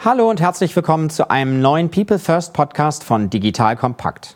Hallo und herzlich willkommen zu einem neuen People First Podcast von Digital Compact.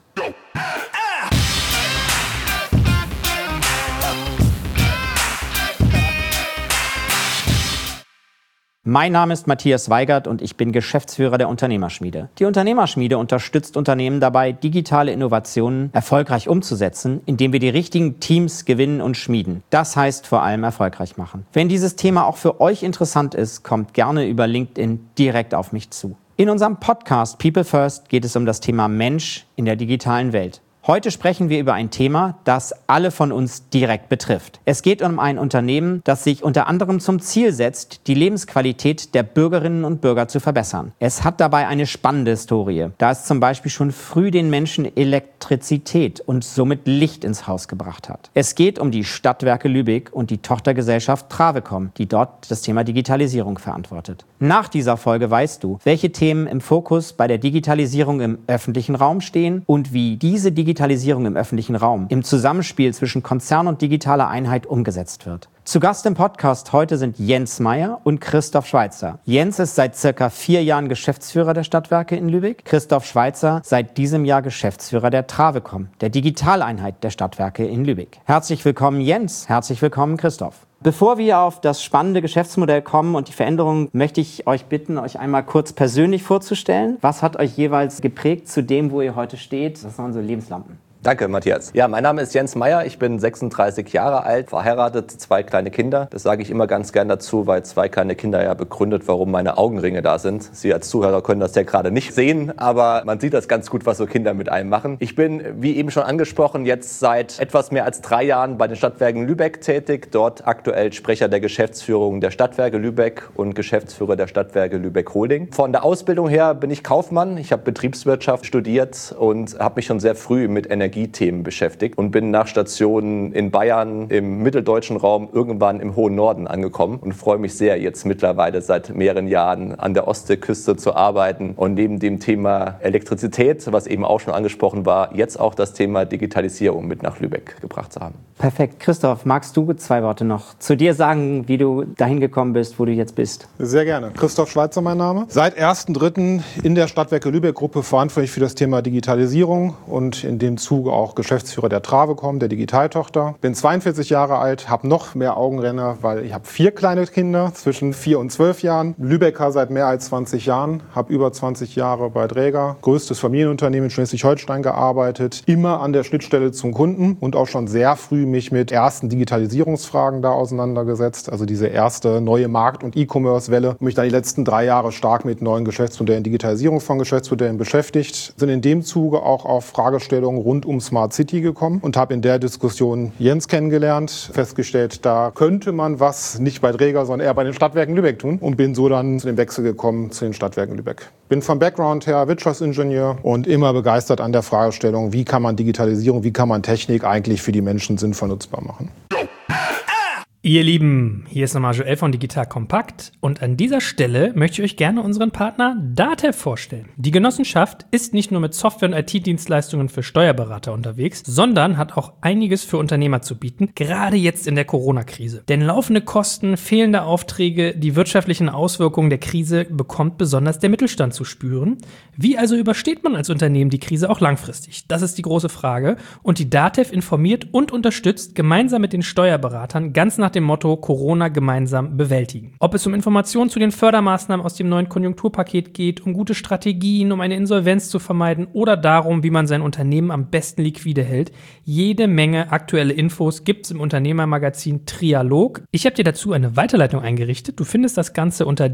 Mein Name ist Matthias Weigert und ich bin Geschäftsführer der Unternehmerschmiede. Die Unternehmerschmiede unterstützt Unternehmen dabei, digitale Innovationen erfolgreich umzusetzen, indem wir die richtigen Teams gewinnen und schmieden. Das heißt vor allem erfolgreich machen. Wenn dieses Thema auch für euch interessant ist, kommt gerne über LinkedIn direkt auf mich zu. In unserem Podcast People First geht es um das Thema Mensch in der digitalen Welt. Heute sprechen wir über ein Thema, das alle von uns direkt betrifft. Es geht um ein Unternehmen, das sich unter anderem zum Ziel setzt, die Lebensqualität der Bürgerinnen und Bürger zu verbessern. Es hat dabei eine spannende Historie, da es zum Beispiel schon früh den Menschen Elektrizität und somit Licht ins Haus gebracht hat. Es geht um die Stadtwerke Lübeck und die Tochtergesellschaft Travecom, die dort das Thema Digitalisierung verantwortet. Nach dieser Folge weißt du, welche Themen im Fokus bei der Digitalisierung im öffentlichen Raum stehen und wie diese Digitalisierung im öffentlichen Raum im Zusammenspiel zwischen Konzern und digitaler Einheit umgesetzt wird. Zu Gast im Podcast heute sind Jens Meyer und Christoph Schweitzer. Jens ist seit circa 4 Jahren Geschäftsführer der Stadtwerke in Lübeck. Christoph Schweitzer seit diesem Jahr Geschäftsführer der Travecom, der Digitaleinheit der Stadtwerke in Lübeck. Herzlich willkommen Jens, herzlich willkommen Christoph. Bevor wir auf das spannende Geschäftsmodell kommen und die Veränderungen, möchte ich euch bitten, euch einmal kurz persönlich vorzustellen. Was hat euch jeweils geprägt zu dem, wo ihr heute steht? Das waren so Lebenslampen. Danke, Matthias. Ja, mein Name ist Jens Meyer, ich bin 36 Jahre alt, verheiratet, 2 kleine Kinder. Das sage ich immer ganz gern dazu, weil 2 kleine Kinder ja begründet, warum meine Augenringe da sind. Sie als Zuhörer können das ja gerade nicht sehen, aber man sieht das ganz gut, was so Kinder mit einem machen. Ich bin, wie eben schon angesprochen, jetzt seit etwas mehr als 3 Jahren bei den Stadtwerken Lübeck tätig. Dort aktuell Sprecher der Geschäftsführung der Stadtwerke Lübeck und Geschäftsführer der Stadtwerke Lübeck Holding. Von der Ausbildung her bin ich Kaufmann. Ich habe Betriebswirtschaft studiert und habe mich schon sehr früh mit Energiethemen beschäftigt und bin nach Stationen in Bayern, im mitteldeutschen Raum, irgendwann im hohen Norden angekommen und freue mich sehr, jetzt mittlerweile seit mehreren Jahren an der Ostseeküste zu arbeiten und neben dem Thema Elektrizität, was eben auch schon angesprochen war, jetzt auch das Thema Digitalisierung mit nach Lübeck gebracht zu haben. Perfekt. Christoph, magst du 2 Worte noch zu dir sagen, wie du dahin gekommen bist, wo du jetzt bist? Sehr gerne. Christoph Schweitzer mein Name. Seit 1.3. in der Stadtwerke Lübeck Gruppe verantwortlich für das Thema Digitalisierung und in dem Zuge auch Geschäftsführer der Travecom, der Digitaltochter. Bin 42 Jahre alt, habe noch mehr Augenränder, weil ich habe 4 kleine Kinder zwischen 4 und 12 Jahren. Lübecker seit mehr als 20 Jahren, habe über 20 Jahre bei Dräger, größtes Familienunternehmen in Schleswig-Holstein gearbeitet, immer an der Schnittstelle zum Kunden und auch schon sehr früh mich mit ersten Digitalisierungsfragen da auseinandergesetzt, also diese erste neue Markt- und E-Commerce-Welle. Und mich dann die letzten 3 Jahre stark mit neuen Geschäftsmodellen, Digitalisierung von Geschäftsmodellen beschäftigt, sind in dem Zuge auch auf Fragestellungen rund um Smart City gekommen und habe in der Diskussion Jens kennengelernt, festgestellt, da könnte man was nicht bei Dräger, sondern eher bei den Stadtwerken Lübeck tun und bin so dann zu dem Wechsel gekommen zu den Stadtwerken Lübeck. Bin vom Background her Wirtschaftsingenieur und immer begeistert an der Fragestellung, wie kann man Digitalisierung, wie kann man Technik eigentlich für die Menschen sinnvoll nutzbar machen. Ihr Lieben, hier ist nochmal Joel von Digital Compact und an dieser Stelle möchte ich euch gerne unseren Partner DATEV vorstellen. Die Genossenschaft ist nicht nur mit Software- und IT-Dienstleistungen für Steuerberater unterwegs, sondern hat auch einiges für Unternehmer zu bieten, gerade jetzt in der Corona-Krise. Denn laufende Kosten, fehlende Aufträge, die wirtschaftlichen Auswirkungen der Krise bekommt besonders der Mittelstand zu spüren. Wie also übersteht man als Unternehmen die Krise auch langfristig? Das ist die große Frage und die DATEV informiert und unterstützt gemeinsam mit den Steuerberatern ganz nach dem Motto Corona gemeinsam bewältigen. Ob es um Informationen zu den Fördermaßnahmen aus dem neuen Konjunkturpaket geht, um gute Strategien, um eine Insolvenz zu vermeiden oder darum, wie man sein Unternehmen am besten liquide hält. Jede Menge aktuelle Infos gibt's im Unternehmermagazin Trialog. Ich habe dir dazu eine Weiterleitung eingerichtet. Du findest das Ganze unter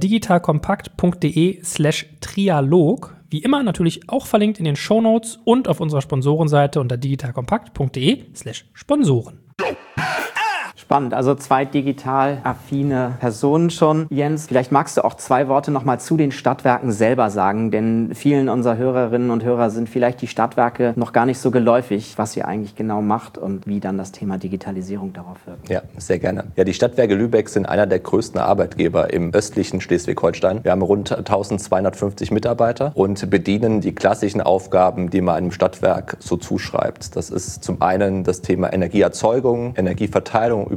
digitalkompakt.de/Trialog. Wie immer natürlich auch verlinkt in den Shownotes und auf unserer Sponsorenseite unter digitalkompakt.de/Sponsoren. Spannend, also 2 digital affine Personen schon. Jens, vielleicht magst du auch 2 Worte nochmal zu den Stadtwerken selber sagen, denn vielen unserer Hörerinnen und Hörer sind vielleicht die Stadtwerke noch gar nicht so geläufig, was ihr eigentlich genau macht und wie dann das Thema Digitalisierung darauf wirkt. Ja, sehr gerne. Ja, die Stadtwerke Lübeck sind einer der größten Arbeitgeber im östlichen Schleswig-Holstein. Wir haben rund 1250 Mitarbeiter und bedienen die klassischen Aufgaben, die man einem Stadtwerk so zuschreibt. Das ist zum einen das Thema Energieerzeugung, Energieverteilung über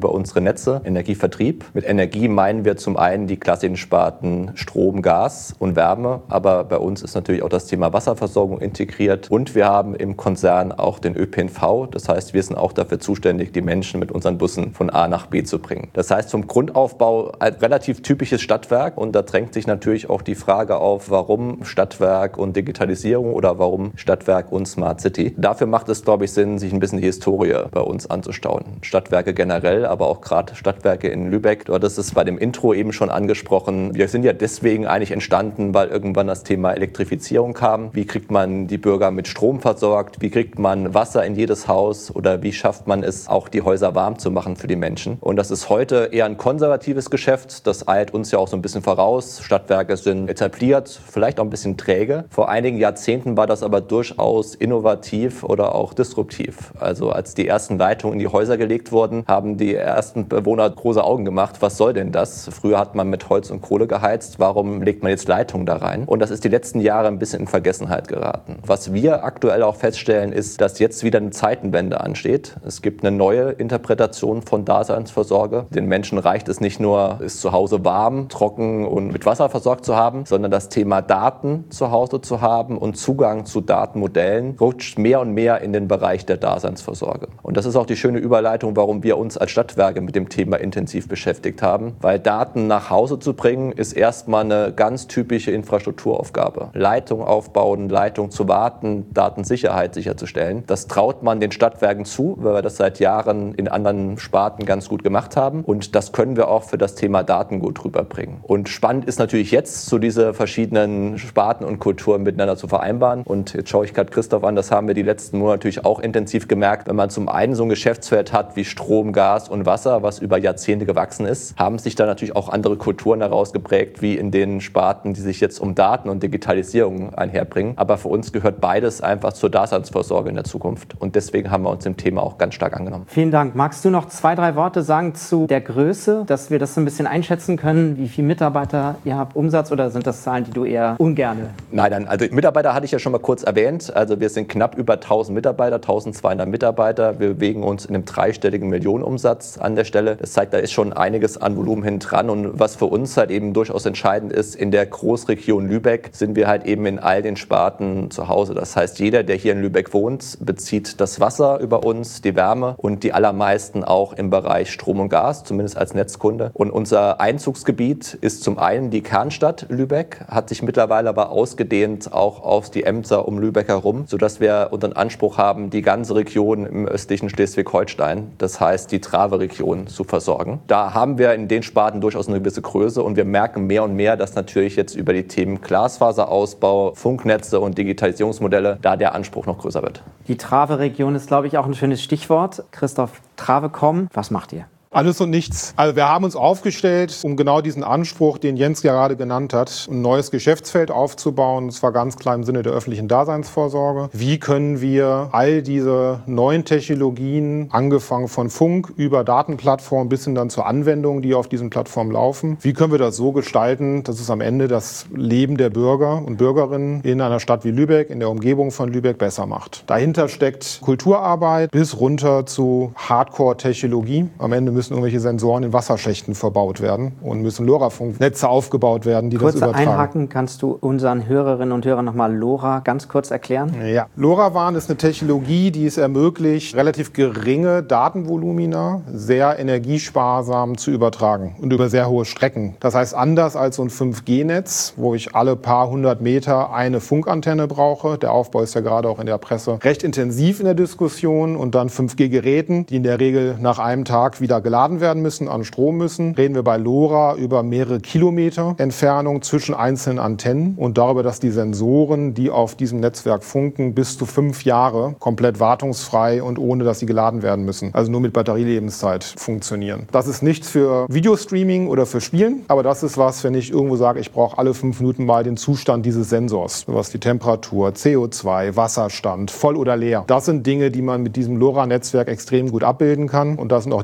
über unsere Netze, Energievertrieb. Mit Energie meinen wir zum einen die klassischen Sparten Strom, Gas und Wärme, aber bei uns ist natürlich auch das Thema Wasserversorgung integriert und wir haben im Konzern auch den ÖPNV. Das heißt, wir sind auch dafür zuständig, die Menschen mit unseren Bussen von A nach B zu bringen. Das heißt, vom Grundaufbau ein relativ typisches Stadtwerk und da drängt sich natürlich auch die Frage auf, warum Stadtwerk und Digitalisierung oder warum Stadtwerk und Smart City. Dafür macht es, glaube ich, Sinn, sich ein bisschen die Historie bei uns anzustauen. Stadtwerke generell, aber auch gerade Stadtwerke in Lübeck. Du hattest es bei dem Intro eben schon angesprochen. Wir sind ja deswegen eigentlich entstanden, weil irgendwann das Thema Elektrifizierung kam. Wie kriegt man die Bürger mit Strom versorgt? Wie kriegt man Wasser in jedes Haus? Oder wie schafft man es, auch die Häuser warm zu machen für die Menschen? Und das ist heute eher ein konservatives Geschäft. Das eilt uns ja auch so ein bisschen voraus. Stadtwerke sind etabliert, vielleicht auch ein bisschen träge. Vor einigen Jahrzehnten war das aber durchaus innovativ oder auch disruptiv. Also als die ersten Leitungen in die Häuser gelegt wurden, haben die ersten Bewohner große Augen gemacht. Was soll denn das? Früher hat man mit Holz und Kohle geheizt. Warum legt man jetzt Leitungen da rein? Und das ist die letzten Jahre ein bisschen in Vergessenheit geraten. Was wir aktuell auch feststellen, ist, dass jetzt wieder eine Zeitenwende ansteht. Es gibt eine neue Interpretation von Daseinsvorsorge. Den Menschen reicht es nicht nur, es zu Hause warm, trocken und mit Wasser versorgt zu haben, sondern das Thema Daten zu Hause zu haben und Zugang zu Datenmodellen rutscht mehr und mehr in den Bereich der Daseinsvorsorge. Und das ist auch die schöne Überleitung, warum wir uns als Stadtwerke mit dem Thema intensiv beschäftigt haben. Weil Daten nach Hause zu bringen, ist erstmal eine ganz typische Infrastrukturaufgabe. Leitung aufbauen, Leitung zu warten, Datensicherheit sicherzustellen. Das traut man den Stadtwerken zu, weil wir das seit Jahren in anderen Sparten ganz gut gemacht haben. Und das können wir auch für das Thema Daten gut rüberbringen. Und spannend ist natürlich jetzt, so diese verschiedenen Sparten und Kulturen miteinander zu vereinbaren. Und jetzt schaue ich gerade Christoph an, das haben wir die letzten Monate natürlich auch intensiv gemerkt. Wenn man zum einen so ein Geschäftsfeld hat wie Strom, Gas und Wasser, was über Jahrzehnte gewachsen ist, haben sich da natürlich auch andere Kulturen herausgeprägt, wie in den Sparten, die sich jetzt um Daten und Digitalisierung einherbringen. Aber für uns gehört beides einfach zur Daseinsvorsorge in der Zukunft. Und deswegen haben wir uns dem Thema auch ganz stark angenommen. Vielen Dank. Magst du noch 2, 3 Worte sagen zu der Größe, dass wir das so ein bisschen einschätzen können, wie viele Mitarbeiter ihr habt, Umsatz, oder sind das Zahlen, die du eher ungerne? Nein, also Mitarbeiter hatte ich ja schon mal kurz erwähnt. Also wir sind knapp über 1000 Mitarbeiter, 1200 Mitarbeiter. Wir bewegen uns in einem dreistelligen Millionenumsatz an der Stelle. Das zeigt, da ist schon einiges an Volumen hin dran. Und was für uns halt eben durchaus entscheidend ist, in der Großregion Lübeck sind wir halt eben in all den Sparten zu Hause. Das heißt, jeder, der hier in Lübeck wohnt, bezieht das Wasser über uns, die Wärme und die allermeisten auch im Bereich Strom und Gas, zumindest als Netzkunde. Und unser Einzugsgebiet ist zum einen die Kernstadt Lübeck, hat sich mittlerweile aber ausgedehnt auch auf die Ämter um Lübeck herum, sodass wir unseren Anspruch haben, die ganze Region im östlichen Schleswig-Holstein, das heißt die Trave-Region, zu versorgen. Da haben wir in den Sparten durchaus eine gewisse Größe und wir merken mehr und mehr, dass natürlich jetzt über die Themen Glasfaserausbau, Funknetze und Digitalisierungsmodelle da der Anspruch noch größer wird. Die Trave-Region ist, glaube ich, auch ein schönes Stichwort. Christoph, Travecom, was macht ihr? Alles und nichts. Also wir haben uns aufgestellt, um genau diesen Anspruch, den Jens ja gerade genannt hat, ein neues Geschäftsfeld aufzubauen. Und zwar ganz klar im Sinne der öffentlichen Daseinsvorsorge. Wie können wir all diese neuen Technologien, angefangen von Funk über Datenplattformen bis hin dann zur Anwendung, die auf diesen Plattformen laufen, wie können wir das so gestalten, dass es am Ende das Leben der Bürger und Bürgerinnen in einer Stadt wie Lübeck, in der Umgebung von Lübeck besser macht. Dahinter steckt Kulturarbeit bis runter zu Hardcore-Technologie. Am Ende müssen irgendwelche Sensoren in Wasserschächten verbaut werden und müssen LoRa-Funknetze aufgebaut werden, die das übertragen. Einhaken, kannst du unseren Hörerinnen und Hörern nochmal LoRa ganz kurz erklären? Ja, LoRaWAN ist eine Technologie, die es ermöglicht, relativ geringe Datenvolumina sehr energiesparsam zu übertragen und über sehr hohe Strecken. Das heißt, anders als so ein 5G-Netz, wo ich alle paar 100 Meter eine Funkantenne brauche, der Aufbau ist ja gerade auch in der Presse recht intensiv in der Diskussion, und dann 5G-Geräten, die in der Regel nach einem Tag wieder geladen werden müssen, an Strom müssen, reden wir bei LoRa über mehrere Kilometer Entfernung zwischen einzelnen Antennen und darüber, dass die Sensoren, die auf diesem Netzwerk funken, bis zu 5 Jahre komplett wartungsfrei und ohne, dass sie geladen werden müssen, also nur mit Batterielebenszeit funktionieren. Das ist nichts für Videostreaming oder für Spielen, aber das ist was, wenn ich irgendwo sage, ich brauche alle 5 Minuten mal den Zustand dieses Sensors, was die Temperatur, CO2, Wasserstand, voll oder leer. Das sind Dinge, die man mit diesem LoRa-Netzwerk extrem gut abbilden kann, und das sind auch die Dinge, die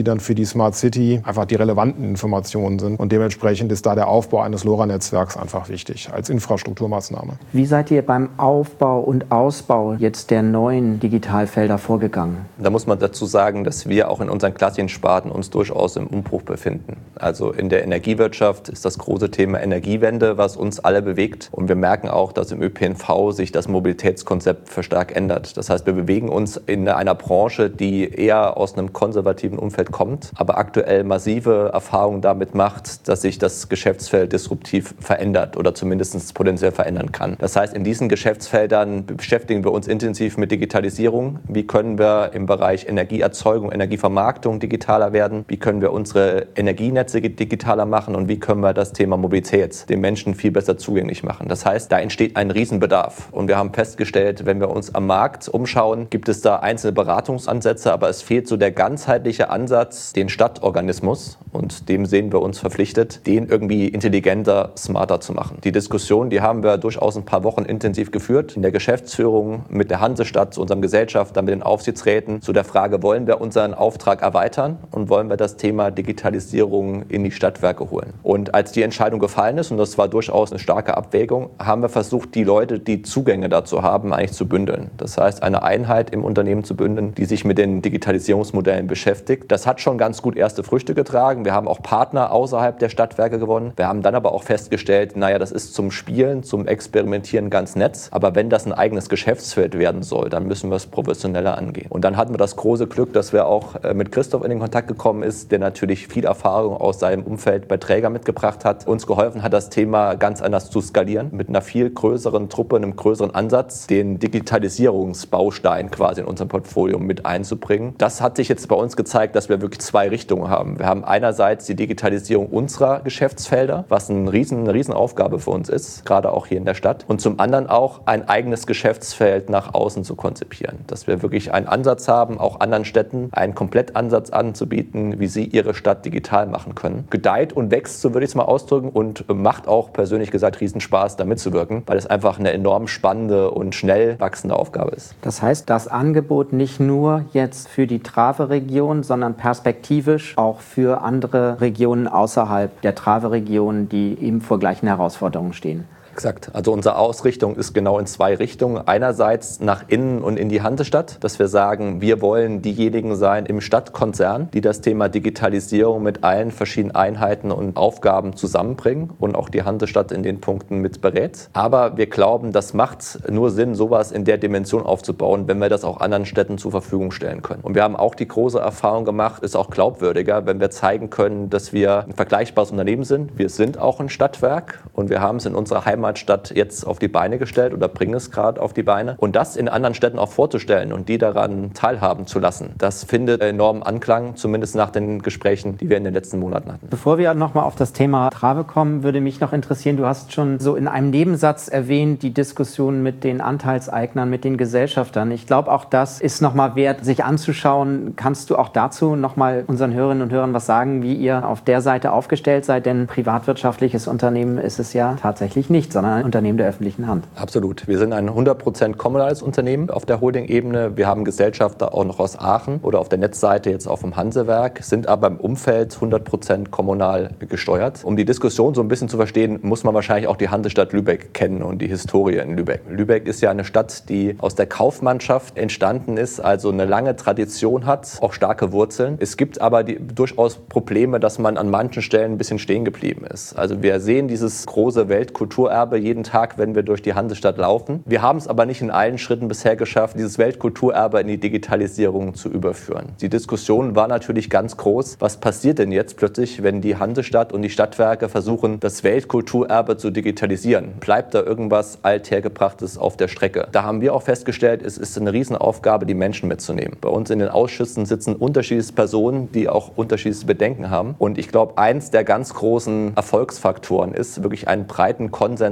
die dann für die Smart City einfach die relevanten Informationen sind. Und dementsprechend ist da der Aufbau eines LoRa-Netzwerks einfach wichtig als Infrastrukturmaßnahme. Wie seid ihr beim Aufbau und Ausbau jetzt der neuen Digitalfelder vorgegangen? Da muss man dazu sagen, dass wir auch in unseren klassischen Sparten uns durchaus im Umbruch befinden. Also in der Energiewirtschaft ist das große Thema Energiewende, was uns alle bewegt. Und wir merken auch, dass im ÖPNV sich das Mobilitätskonzept verstärkt ändert. Das heißt, wir bewegen uns in einer Branche, die eher aus einem konservativen Umfeld kommt, aber aktuell massive Erfahrungen damit macht, dass sich das Geschäftsfeld disruptiv verändert oder zumindest potenziell verändern kann. Das heißt, in diesen Geschäftsfeldern beschäftigen wir uns intensiv mit Digitalisierung. Wie können wir im Bereich Energieerzeugung, Energievermarktung digitaler werden? Wie können wir unsere Energienetze digitaler machen? Und wie können wir das Thema Mobilität den Menschen viel besser zugänglich machen? Das heißt, da entsteht ein Riesenbedarf. Und wir haben festgestellt, wenn wir uns am Markt umschauen, gibt es da einzelne Beratungsansätze, aber es fehlt so der ganzheitliche Ansatz, den Stadtorganismus, und dem sehen wir uns verpflichtet, den irgendwie intelligenter, smarter zu machen. Die Diskussion, die haben wir durchaus ein paar Wochen intensiv geführt, in der Geschäftsführung, mit der Hansestadt, zu unserem Gesellschafter, mit den Aufsichtsräten, zu der Frage, wollen wir unseren Auftrag erweitern und wollen wir das Thema Digitalisierung in die Stadtwerke holen. Und als die Entscheidung gefallen ist, und das war durchaus eine starke Abwägung, haben wir versucht, die Leute, die Zugänge dazu haben, eigentlich zu bündeln. Das heißt, eine Einheit im Unternehmen zu bündeln, die sich mit den Digitalisierungsmodellen beschäftigt. Das hat schon ganz gut erste Früchte getragen. Wir haben auch Partner außerhalb der Stadtwerke gewonnen. Wir haben dann aber auch festgestellt, das ist zum Spielen, zum Experimentieren ganz nett. Aber wenn das ein eigenes Geschäftsfeld werden soll, dann müssen wir es professioneller angehen. Und dann hatten wir das große Glück, dass wir auch mit Christoph in den Kontakt gekommen ist, der natürlich viel Erfahrung aus seinem Umfeld bei Träger mitgebracht hat, uns geholfen hat, das Thema ganz anders zu skalieren, mit einer viel größeren Truppe, einem größeren Ansatz, den Digitalisierungsbaustein quasi in unserem Portfolio mit einzubringen. Das hat sich jetzt bei uns gezeigt, dass wir wirklich zwei Richtungen haben. Wir haben einerseits die Digitalisierung unserer Geschäftsfelder, was eine Riesenaufgabe für uns ist, gerade auch hier in der Stadt. Und zum anderen auch ein eigenes Geschäftsfeld nach außen zu konzipieren. Dass wir wirklich einen Ansatz haben, auch anderen Städten einen Komplettansatz anzubieten, wie sie ihre Stadt digital machen können. Gedeiht und wächst, so würde ich es mal ausdrücken, und macht auch persönlich gesagt Riesenspaß, da mitzuwirken, weil es einfach eine enorm spannende und schnell wachsende Aufgabe ist. Das heißt, das Angebot nicht nur jetzt für die Trave-Region, sondern perspektivisch auch für andere Regionen außerhalb der Trave-Region, die eben vor gleichen Herausforderungen stehen. Exakt. Also unsere Ausrichtung ist genau in zwei Richtungen. Einerseits nach innen und in die Hansestadt, dass wir sagen, wir wollen diejenigen sein im Stadtkonzern, die das Thema Digitalisierung mit allen verschiedenen Einheiten und Aufgaben zusammenbringen und auch die Hansestadt in den Punkten mit berät. Aber wir glauben, das macht nur Sinn, sowas in der Dimension aufzubauen, wenn wir das auch anderen Städten zur Verfügung stellen können. Und wir haben auch die große Erfahrung gemacht, ist auch glaubwürdiger, wenn wir zeigen können, dass wir ein vergleichbares Unternehmen sind. Wir sind auch ein Stadtwerk und wir haben es in unserer Heimatstadt jetzt auf die Beine gestellt oder bringen es gerade auf die Beine. Und das in anderen Städten auch vorzustellen und die daran teilhaben zu lassen, das findet enormen Anklang, zumindest nach den Gesprächen, die wir in den letzten Monaten hatten. Bevor wir nochmal auf das Thema Trave kommen, würde mich noch interessieren, du hast schon so in einem Nebensatz erwähnt, die Diskussion mit den Anteilseignern, mit den Gesellschaftern. Ich glaube, auch das ist nochmal wert, sich anzuschauen. Kannst du auch dazu nochmal unseren Hörerinnen und Hörern was sagen, wie ihr auf der Seite aufgestellt seid? Denn privatwirtschaftliches Unternehmen ist es ja tatsächlich nicht, sondern ein Unternehmen der öffentlichen Hand. Absolut. Wir sind ein 100% kommunales Unternehmen auf der Holding-Ebene. Wir haben Gesellschafter auch noch aus Aachen oder auf der Netzseite jetzt auch vom Hansewerk, sind aber im Umfeld 100% kommunal gesteuert. Um die Diskussion so ein bisschen zu verstehen, muss man wahrscheinlich auch die Hansestadt Lübeck kennen und die Historie in Lübeck. Lübeck ist ja eine Stadt, die aus der Kaufmannschaft entstanden ist, also eine lange Tradition hat, auch starke Wurzeln. Es gibt aber durchaus Probleme, dass man an manchen Stellen ein bisschen stehen geblieben ist. Also wir sehen dieses große Weltkulturerbe jeden Tag, wenn wir durch die Hansestadt laufen. Wir haben es aber nicht in allen Schritten bisher geschafft, dieses Weltkulturerbe in die Digitalisierung zu überführen. Die Diskussion war natürlich ganz groß. Was passiert denn jetzt plötzlich, wenn die Hansestadt und die Stadtwerke versuchen, das Weltkulturerbe zu digitalisieren? Bleibt da irgendwas Althergebrachtes auf der Strecke? Da haben wir auch festgestellt, es ist eine Riesenaufgabe, die Menschen mitzunehmen. Bei uns in den Ausschüssen sitzen unterschiedliche Personen, die auch unterschiedliche Bedenken haben. Und ich glaube, eins der ganz großen Erfolgsfaktoren ist, wirklich einen breiten Konsens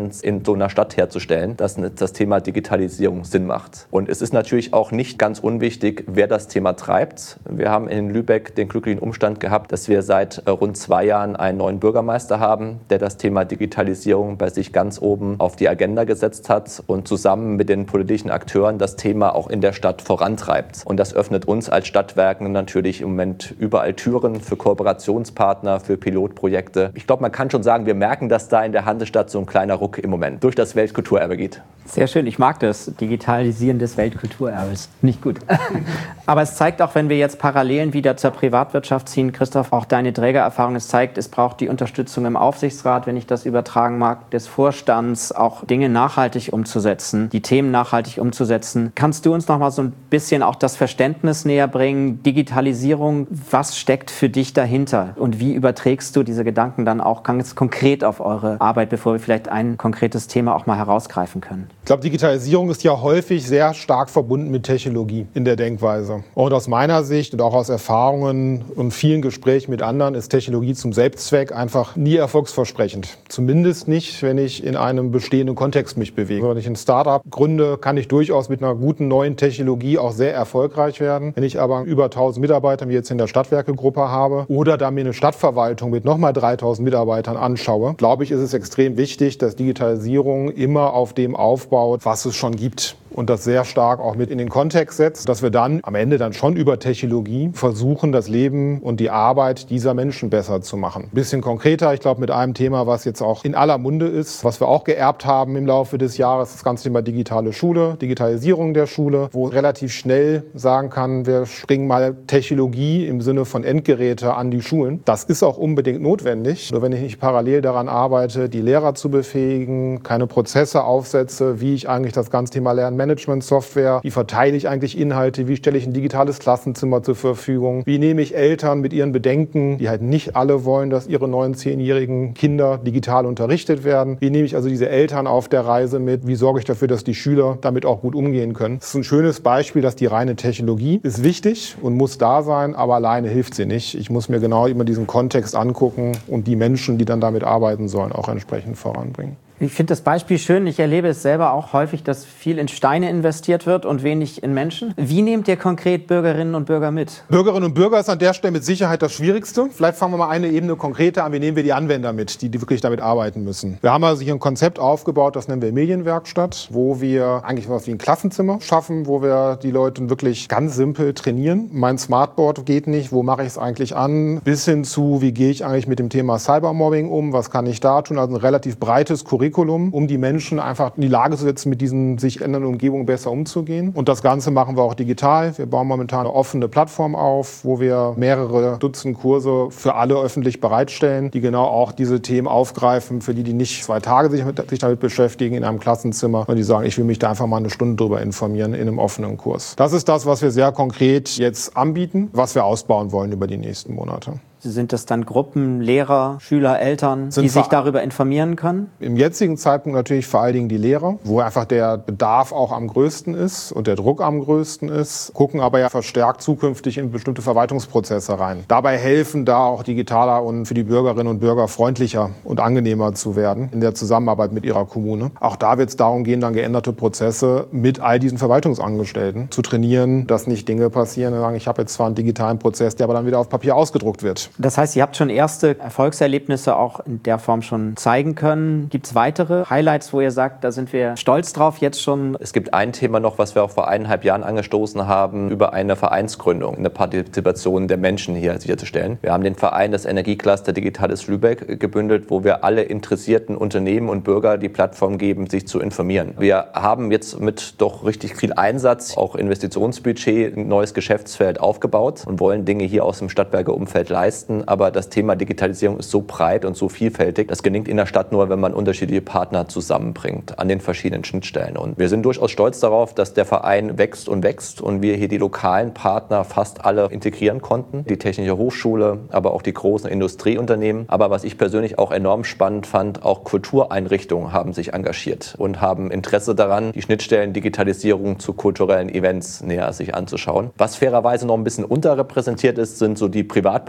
Konsens in so einer Stadt herzustellen, dass das Thema Digitalisierung Sinn macht. Und es ist natürlich auch nicht ganz unwichtig, wer das Thema treibt. Wir haben in Lübeck den glücklichen Umstand gehabt, dass wir seit rund 2 Jahren einen neuen Bürgermeister haben, der das Thema Digitalisierung bei sich ganz oben auf die Agenda gesetzt hat und zusammen mit den politischen Akteuren das Thema auch in der Stadt vorantreibt. Und das öffnet uns als Stadtwerken natürlich im Moment überall Türen für Kooperationspartner, für Pilotprojekte. Ich glaube, man kann schon sagen, wir merken, dass da in der Hansestadt so ein kleiner Ruck im Moment durch das Weltkulturerbe geht. Sehr schön, ich mag das Digitalisieren des Weltkulturerbes. Nicht gut. Aber es zeigt auch, wenn wir jetzt Parallelen wieder zur Privatwirtschaft ziehen, Christoph, auch deine Trägererfahrung, es zeigt, es braucht die Unterstützung im Aufsichtsrat, wenn ich das übertragen mag, des Vorstands, auch Dinge nachhaltig umzusetzen, die Themen nachhaltig umzusetzen. Kannst du uns noch mal so ein bisschen auch das Verständnis näher bringen? Digitalisierung, was steckt für dich dahinter? Und wie überträgst du diese Gedanken dann auch ganz konkret auf eure Arbeit, bevor wir vielleicht ein konkretes Thema auch mal herausgreifen können? Ich glaube, Digitalisierung ist ja häufig sehr stark verbunden mit Technologie in der Denkweise. Und aus meiner Sicht und auch aus Erfahrungen und vielen Gesprächen mit anderen ist Technologie zum Selbstzweck einfach nie erfolgsversprechend. Zumindest nicht, wenn ich in einem bestehenden Kontext mich bewege. Wenn ich ein Startup gründe, kann ich durchaus mit einer guten neuen Technologie auch sehr erfolgreich werden. Wenn ich aber über 1000 Mitarbeiter, wie jetzt in der Stadtwerke-Gruppe habe, oder da mir eine Stadtverwaltung mit nochmal 3000 Mitarbeitern anschaue, glaube ich, ist es extrem wichtig, dass Digitalisierung immer auf dem aufbaut, was es schon gibt. Und das sehr stark auch mit in den Kontext setzt, dass wir dann am Ende dann schon über Technologie versuchen, das Leben und die Arbeit dieser Menschen besser zu machen. Ein bisschen konkreter, ich glaube, mit einem Thema, was jetzt auch in aller Munde ist, was wir auch geerbt haben im Laufe des Jahres, das ganze Thema digitale Schule, Digitalisierung der Schule, wo relativ schnell sagen kann, wir bringen mal Technologie im Sinne von Endgeräte an die Schulen. Das ist auch unbedingt notwendig. Nur wenn ich nicht parallel daran arbeite, die Lehrer zu befähigen, keine Prozesse aufsetze, wie ich eigentlich das ganze Thema Lernmanagement-Software, wie verteile ich eigentlich Inhalte, wie stelle ich ein digitales Klassenzimmer zur Verfügung, wie nehme ich Eltern mit ihren Bedenken, die halt nicht alle wollen, dass ihre 9-, 10-jährigen Kinder digital unterrichtet werden, wie nehme ich also diese Eltern auf der Reise mit, wie sorge ich dafür, dass die Schüler damit auch gut umgehen können. Das ist ein schönes Beispiel, dass die reine Technologie ist wichtig und muss da sein, aber alleine hilft sie nicht. Ich muss mir genau immer diesen Kontext angucken und die Menschen, die dann damit arbeiten sollen, auch entsprechend voranbringen. Ich finde das Beispiel schön. Ich erlebe es selber auch häufig, dass viel in Steine investiert wird und wenig in Menschen. Wie nehmt ihr konkret Bürgerinnen und Bürger mit? Bürgerinnen und Bürger ist an der Stelle mit Sicherheit das Schwierigste. Vielleicht fangen wir mal eine Ebene konkreter an. Wie nehmen wir die Anwender mit, die wirklich damit arbeiten müssen? Wir haben also hier ein Konzept aufgebaut, das nennen wir Medienwerkstatt, wo wir eigentlich was wie ein Klassenzimmer schaffen, wo wir die Leute wirklich ganz simpel trainieren. Mein Smartboard geht nicht, wo mache ich es eigentlich an? Bis hin zu, wie gehe ich eigentlich mit dem Thema Cybermobbing um? Was kann ich da tun? Also ein relativ breites Curriculum, um die Menschen einfach in die Lage zu setzen, mit diesen sich ändernden Umgebungen besser umzugehen. Und das Ganze machen wir auch digital. Wir bauen momentan eine offene Plattform auf, wo wir mehrere Dutzend Kurse für alle öffentlich bereitstellen, die genau auch diese Themen aufgreifen, für die nicht 2 Tage sich damit beschäftigen in einem Klassenzimmer, sondern die sagen, ich will mich da einfach mal eine Stunde drüber informieren in einem offenen Kurs. Das ist das, was wir sehr konkret jetzt anbieten, was wir ausbauen wollen über die nächsten Monate. Sind das dann Gruppen, Lehrer, Schüler, Eltern, die sich darüber informieren können? Im jetzigen Zeitpunkt natürlich vor allen Dingen die Lehrer, wo einfach der Bedarf auch am größten ist und der Druck am größten ist, gucken aber ja verstärkt zukünftig in bestimmte Verwaltungsprozesse rein. Dabei helfen, da auch digitaler und für die Bürgerinnen und Bürger freundlicher und angenehmer zu werden in der Zusammenarbeit mit ihrer Kommune. Auch da wird es darum gehen, dann geänderte Prozesse mit all diesen Verwaltungsangestellten zu trainieren, dass nicht Dinge passieren und sagen, ich habe jetzt zwar einen digitalen Prozess, der aber dann wieder auf Papier ausgedruckt wird. Das heißt, ihr habt schon erste Erfolgserlebnisse auch in der Form schon zeigen können. Gibt es weitere Highlights, wo ihr sagt, da sind wir stolz drauf jetzt schon? Es gibt ein Thema noch, was wir auch vor 1,5 Jahren angestoßen haben, über eine Vereinsgründung, eine Partizipation der Menschen hier sicherzustellen. Wir haben den Verein, das Energiecluster Digitales Lübeck, gebündelt, wo wir alle interessierten Unternehmen und Bürger die Plattform geben, sich zu informieren. Wir haben jetzt mit doch richtig viel Einsatz, auch Investitionsbudget, ein neues Geschäftsfeld aufgebaut und wollen Dinge hier aus dem Stadtwerke Umfeld leisten. Aber das Thema Digitalisierung ist so breit und so vielfältig, das gelingt in der Stadt nur, wenn man unterschiedliche Partner zusammenbringt an den verschiedenen Schnittstellen. Und wir sind durchaus stolz darauf, dass der Verein wächst und wir hier die lokalen Partner fast alle integrieren konnten. Die Technische Hochschule, aber auch die großen Industrieunternehmen. Aber was ich persönlich auch enorm spannend fand, auch Kultureinrichtungen haben sich engagiert und haben Interesse daran, die Schnittstellen Digitalisierung zu kulturellen Events näher sich anzuschauen. Was fairerweise noch ein bisschen unterrepräsentiert ist, sind so die Privatbürger.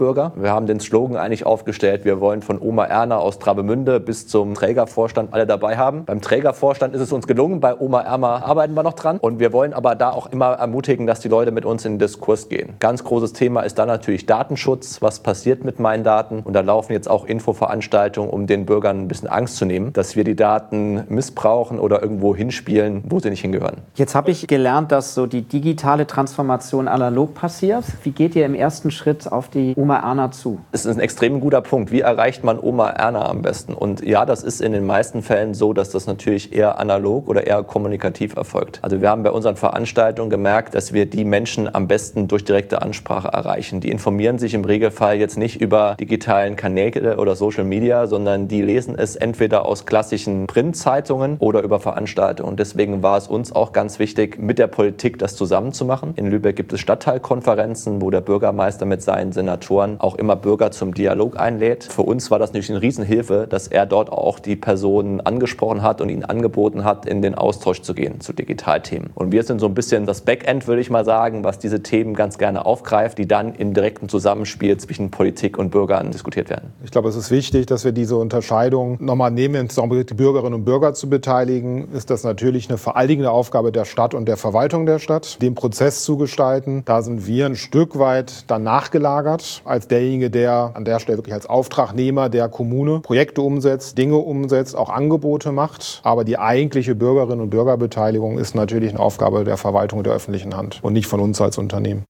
Wir haben den Slogan eigentlich aufgestellt, wir wollen von Oma Erna aus Travemünde bis zum Trägervorstand alle dabei haben. Beim Trägervorstand ist es uns gelungen, bei Oma Erna arbeiten wir noch dran. Und wir wollen aber da auch immer ermutigen, dass die Leute mit uns in den Diskurs gehen. Ganz großes Thema ist dann natürlich Datenschutz. Was passiert mit meinen Daten? Und da laufen jetzt auch Infoveranstaltungen, um den Bürgern ein bisschen Angst zu nehmen, dass wir die Daten missbrauchen oder irgendwo hinspielen, wo sie nicht hingehören. Jetzt habe ich gelernt, dass so die digitale Transformation analog passiert. Wie geht ihr im ersten Schritt auf die Oma Erna zu? Es ist ein extrem guter Punkt. Wie erreicht man Oma Erna am besten? Und ja, das ist in den meisten Fällen so, dass das natürlich eher analog oder eher kommunikativ erfolgt. Also wir haben bei unseren Veranstaltungen gemerkt, dass wir die Menschen am besten durch direkte Ansprache erreichen. Die informieren sich im Regelfall jetzt nicht über digitalen Kanäle oder Social Media, sondern die lesen es entweder aus klassischen Printzeitungen oder über Veranstaltungen. Und deswegen war es uns auch ganz wichtig, mit der Politik das zusammenzumachen. In Lübeck gibt es Stadtteilkonferenzen, wo der Bürgermeister mit seinen Senatoren auch immer Bürger zum Dialog einlädt. Für uns war das natürlich eine Riesenhilfe, dass er dort auch die Personen angesprochen hat und ihnen angeboten hat, in den Austausch zu gehen zu Digitalthemen. Und wir sind so ein bisschen das Backend, würde ich mal sagen, was diese Themen ganz gerne aufgreift, die dann im direkten Zusammenspiel zwischen Politik und Bürgern diskutiert werden. Ich glaube, es ist wichtig, dass wir diese Unterscheidung nochmal nehmen, insbesondere die Bürgerinnen und Bürger zu beteiligen. Ist das natürlich eine veraldigende Aufgabe der Stadt und der Verwaltung der Stadt, den Prozess zu gestalten. Da sind wir ein Stück weit dann nachgelagert als derjenige, der an der Stelle wirklich als Auftragnehmer der Kommune Projekte umsetzt, Dinge umsetzt, auch Angebote macht. Aber die eigentliche Bürgerinnen- und Bürgerbeteiligung ist natürlich eine Aufgabe der Verwaltung und der öffentlichen Hand und nicht von uns als Unternehmen.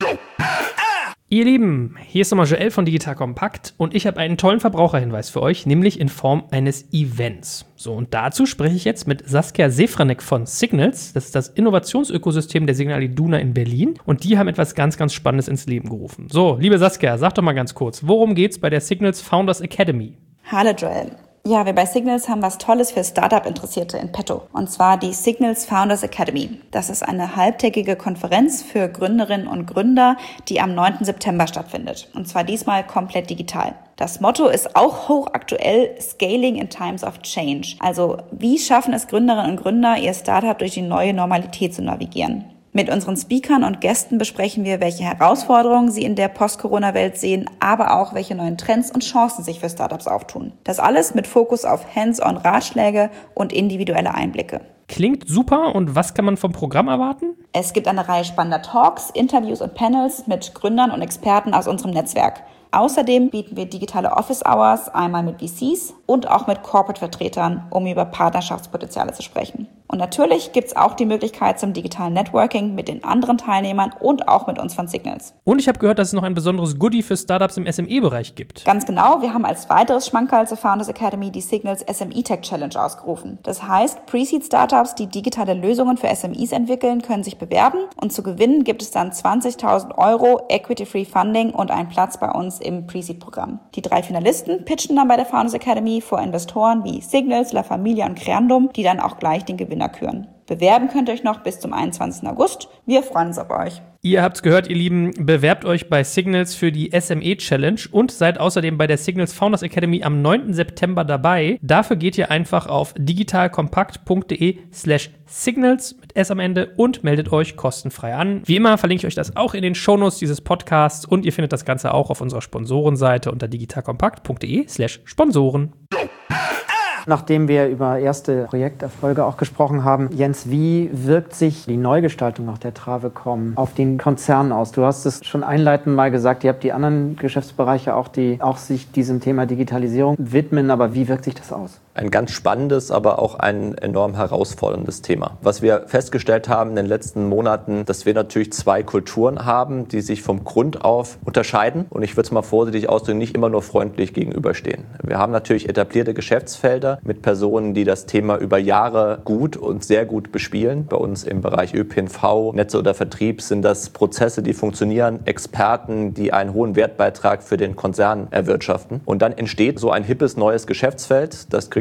Ihr Lieben, hier ist nochmal Joel von Digital Compact und ich habe einen tollen Verbraucherhinweis für euch, nämlich in Form eines Events. So, und dazu spreche ich jetzt mit Saskia Sefranek von Signals. Das ist das Innovationsökosystem der Signal Iduna in Berlin und die haben etwas ganz, ganz Spannendes ins Leben gerufen. So, liebe Saskia, sag doch mal ganz kurz, worum geht's bei der Signals Founders Academy? Hallo Joel. Ja, wir bei Signals haben was Tolles für Startup-Interessierte in petto. Und zwar die Signals Founders Academy. Das ist eine halbtägige Konferenz für Gründerinnen und Gründer, die am 9. September stattfindet. Und zwar diesmal komplett digital. Das Motto ist auch hochaktuell: Scaling in Times of Change. Also, wie schaffen es Gründerinnen und Gründer, ihr Startup durch die neue Normalität zu navigieren? Mit unseren Speakern und Gästen besprechen wir, welche Herausforderungen sie in der Post-Corona-Welt sehen, aber auch welche neuen Trends und Chancen sich für Startups auftun. Das alles mit Fokus auf Hands-on-Ratschläge und individuelle Einblicke. Klingt super, und was kann man vom Programm erwarten? Es gibt eine Reihe spannender Talks, Interviews und Panels mit Gründern und Experten aus unserem Netzwerk. Außerdem bieten wir digitale Office Hours, einmal mit VCs und auch mit Corporate-Vertretern, um über Partnerschaftspotenziale zu sprechen. Und natürlich gibt es auch die Möglichkeit zum digitalen Networking mit den anderen Teilnehmern und auch mit uns von Signals. Und ich habe gehört, dass es noch ein besonderes Goodie für Startups im SME-Bereich gibt. Ganz genau, wir haben als weiteres Schmankerl zur Founders Academy die Signals SME Tech Challenge ausgerufen. Das heißt, Pre-Seed-Startups, die digitale Lösungen für SMEs entwickeln, können sich bewerben, und zu gewinnen gibt es dann 20.000 € Equity-Free Funding und einen Platz bei uns im Pre-Seed-Programm. Die 3 Finalisten pitchen dann bei der Founders Academy vor Investoren wie Signals, La Familia und Creandum, die dann auch gleich den Gewinner küren. Bewerben könnt ihr euch noch bis zum 21. August. Wir freuen uns auf euch. Ihr habt's gehört, ihr Lieben, bewerbt euch bei Signals für die SME Challenge und seid außerdem bei der Signals Founders Academy am 9. September dabei. Dafür geht ihr einfach auf digitalkompakt.de/signals mit S am Ende und meldet euch kostenfrei an. Wie immer verlinke ich euch das auch in den Shownotes dieses Podcasts, und ihr findet das Ganze auch auf unserer Sponsorenseite unter digitalkompakt.de/Sponsoren. Nachdem wir über erste Projekterfolge auch gesprochen haben, Jens, wie wirkt sich die Neugestaltung auch der Travecom auf den Konzern aus? Du hast es schon einleitend mal gesagt, ihr habt die anderen Geschäftsbereiche auch, die auch sich diesem Thema Digitalisierung widmen, aber wie wirkt sich das aus? Ein ganz spannendes, aber auch ein enorm herausforderndes Thema. Was wir festgestellt haben in den letzten Monaten, dass wir natürlich 2 Kulturen haben, die sich vom Grund auf unterscheiden. Und ich würde es mal vorsichtig ausdrücken, nicht immer nur freundlich gegenüberstehen. Wir haben natürlich etablierte Geschäftsfelder mit Personen, die das Thema über Jahre gut und sehr gut bespielen. Bei uns im Bereich ÖPNV, Netze oder Vertrieb sind das Prozesse, die funktionieren, Experten, die einen hohen Wertbeitrag für den Konzern erwirtschaften. Und dann entsteht so ein hippes neues Geschäftsfeld, das kriegt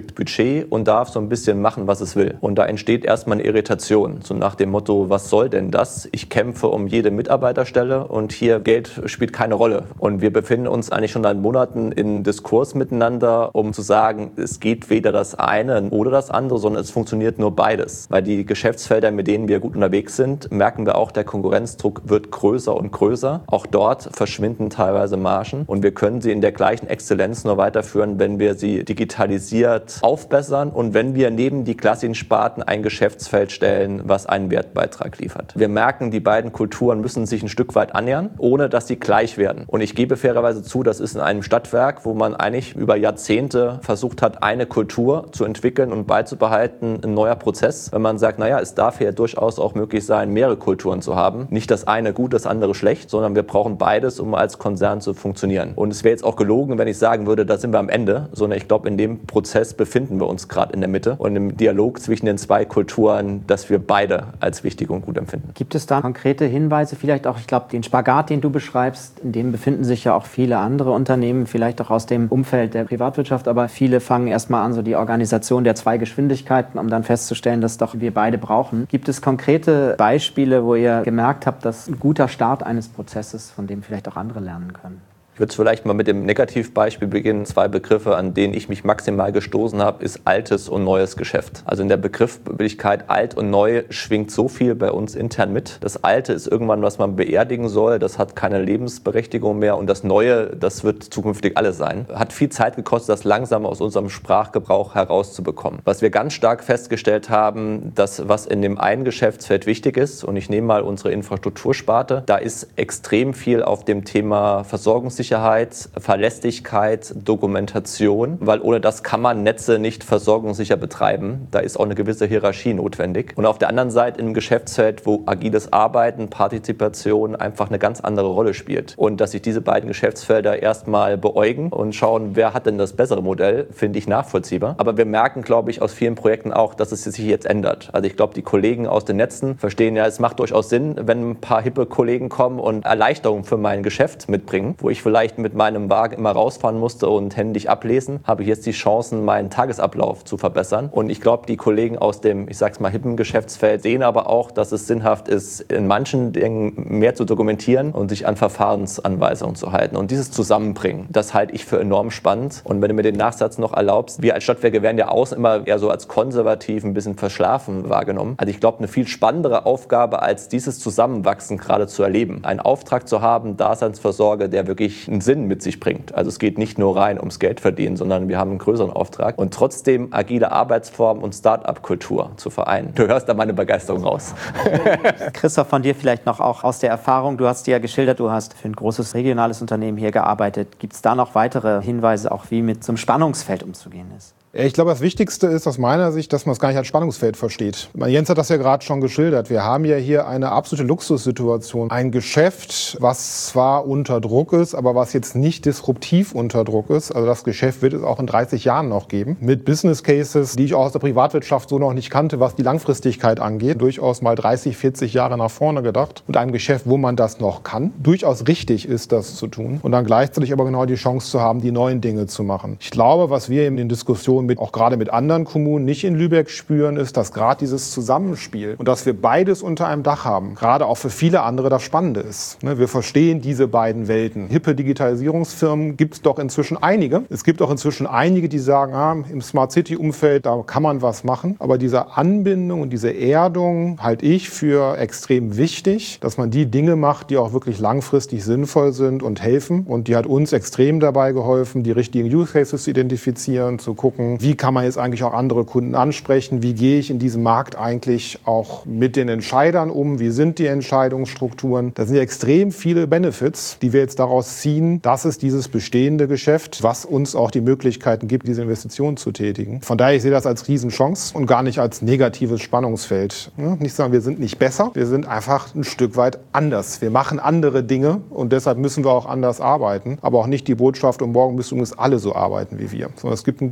kriegt Budget und darf so ein bisschen machen, was es will. Und da entsteht erstmal eine Irritation, so nach dem Motto, was soll denn das? Ich kämpfe um jede Mitarbeiterstelle und hier Geld spielt keine Rolle. Und wir befinden uns eigentlich schon seit Monaten in Diskurs miteinander, um zu sagen, es geht weder das eine oder das andere, sondern es funktioniert nur beides. Weil die Geschäftsfelder, mit denen wir gut unterwegs sind, merken wir auch, der Konkurrenzdruck wird größer und größer. Auch dort verschwinden teilweise Margen und wir können sie in der gleichen Exzellenz nur weiterführen, wenn wir sie digitalisiert aufbessern und wenn wir neben die klassischen Sparten ein Geschäftsfeld stellen, was einen Wertbeitrag liefert. Wir merken, die beiden Kulturen müssen sich ein Stück weit annähern, ohne dass sie gleich werden. Und ich gebe fairerweise zu, das ist in einem Stadtwerk, wo man eigentlich über Jahrzehnte versucht hat, eine Kultur zu entwickeln und beizubehalten, ein neuer Prozess. Wenn man sagt, naja, es darf ja durchaus auch möglich sein, mehrere Kulturen zu haben. Nicht das eine gut, das andere schlecht, sondern wir brauchen beides, um als Konzern zu funktionieren. Und es wäre jetzt auch gelogen, wenn ich sagen würde, da sind wir am Ende, sondern ich glaube, in dem Prozess befinden wir uns gerade in der Mitte und im Dialog zwischen den zwei Kulturen, dass wir beide als wichtig und gut empfinden. Gibt es da konkrete Hinweise, vielleicht auch, ich glaube, den Spagat, den du beschreibst, in dem befinden sich ja auch viele andere Unternehmen, vielleicht auch aus dem Umfeld der Privatwirtschaft, aber viele fangen erstmal an, so die Organisation der zwei Geschwindigkeiten, um dann festzustellen, dass doch wir beide brauchen. Gibt es konkrete Beispiele, wo ihr gemerkt habt, dass ein guter Start eines Prozesses, von dem vielleicht auch andere lernen können? Ich würde vielleicht mal mit dem Negativbeispiel beginnen. 2 Begriffe, an denen ich mich maximal gestoßen habe, ist altes und neues Geschäft. Also in der Begrifflichkeit alt und neu schwingt so viel bei uns intern mit. Das Alte ist irgendwann, was man beerdigen soll. Das hat keine Lebensberechtigung mehr. Und das Neue, das wird zukünftig alles sein. Hat viel Zeit gekostet, das langsam aus unserem Sprachgebrauch herauszubekommen. Was wir ganz stark festgestellt haben, dass was in dem einen Geschäftsfeld wichtig ist, und ich nehme mal unsere Infrastruktursparte, da ist extrem viel auf dem Thema Versorgungssicherheit, Verlässlichkeit, Dokumentation, weil ohne das kann man Netze nicht versorgungssicher betreiben. Da ist auch eine gewisse Hierarchie notwendig. Und auf der anderen Seite im Geschäftsfeld, wo agiles Arbeiten, Partizipation einfach eine ganz andere Rolle spielt. Und dass sich diese beiden Geschäftsfelder erstmal beäugen und schauen, wer hat denn das bessere Modell, finde ich nachvollziehbar. Aber wir merken, glaube ich, aus vielen Projekten auch, dass es sich jetzt ändert. Also ich glaube, die Kollegen aus den Netzen verstehen ja, es macht durchaus Sinn, wenn ein paar hippe Kollegen kommen und Erleichterung für mein Geschäft mitbringen, wo ich vielleicht mit meinem Wagen immer rausfahren musste und händisch ablesen, habe ich jetzt die Chancen, meinen Tagesablauf zu verbessern. Und ich glaube, die Kollegen aus dem, ich sag's mal, hippen Geschäftsfeld sehen aber auch, dass es sinnhaft ist, in manchen Dingen mehr zu dokumentieren und sich an Verfahrensanweisungen zu halten. Und dieses Zusammenbringen, das halte ich für enorm spannend. Und wenn du mir den Nachsatz noch erlaubst, wir als Stadtwerke werden ja außen immer eher so als konservativ, ein bisschen verschlafen wahrgenommen. Also ich glaube, eine viel spannendere Aufgabe, als dieses Zusammenwachsen gerade zu erleben. Einen Auftrag zu haben, Daseinsvorsorge, der wirklich einen Sinn mit sich bringt. Also es geht nicht nur rein ums Geld verdienen, sondern wir haben einen größeren Auftrag und trotzdem agile Arbeitsformen und Start-up-Kultur zu vereinen. Du hörst da meine Begeisterung raus. Christoph, von dir vielleicht noch auch aus der Erfahrung, du hast dir ja geschildert, du hast für ein großes regionales Unternehmen hier gearbeitet. Gibt es da noch weitere Hinweise, auch wie mit so einem Spannungsfeld umzugehen ist? Ich glaube, das Wichtigste ist aus meiner Sicht, dass man es gar nicht als Spannungsfeld versteht. Jens hat das ja gerade schon geschildert. Wir haben ja hier eine absolute Luxussituation. Ein Geschäft, was zwar unter Druck ist, aber was jetzt nicht disruptiv unter Druck ist. Also das Geschäft wird es auch in 30 Jahren noch geben. Mit Business Cases, die ich auch aus der Privatwirtschaft so noch nicht kannte, was die Langfristigkeit angeht. Durchaus mal 30, 40 Jahre nach vorne gedacht. Und ein Geschäft, wo man das noch kann. Durchaus richtig ist, das zu tun. Und dann gleichzeitig aber genau die Chance zu haben, die neuen Dinge zu machen. Ich glaube, was wir in den Diskussionen auch gerade mit anderen Kommunen nicht in Lübeck spüren, ist, dass gerade dieses Zusammenspiel und dass wir beides unter einem Dach haben, gerade auch für viele andere das Spannende ist. Wir verstehen diese beiden Welten. Hippe Digitalisierungsfirmen gibt es doch inzwischen einige. Es gibt auch inzwischen einige, die sagen, im Smart City-Umfeld, da kann man was machen. Aber diese Anbindung und diese Erdung halte ich für extrem wichtig, dass man die Dinge macht, die auch wirklich langfristig sinnvoll sind und helfen. Und die hat uns extrem dabei geholfen, die richtigen Use Cases zu identifizieren, zu gucken, wie kann man jetzt eigentlich auch andere Kunden ansprechen? Wie gehe ich in diesem Markt eigentlich auch mit den Entscheidern um? Wie sind die Entscheidungsstrukturen? Da sind ja extrem viele Benefits, die wir jetzt daraus ziehen. Das ist dieses bestehende Geschäft, was uns auch die Möglichkeiten gibt, diese Investitionen zu tätigen. Von daher, ich sehe das als Riesenchance und gar nicht als negatives Spannungsfeld. Nicht sagen, wir sind nicht besser, wir sind einfach ein Stück weit anders. Wir machen andere Dinge und deshalb müssen wir auch anders arbeiten. Aber auch nicht die Botschaft, und morgen müssen übrigens alle so arbeiten wie wir. Sondern es gibt einen guten Grund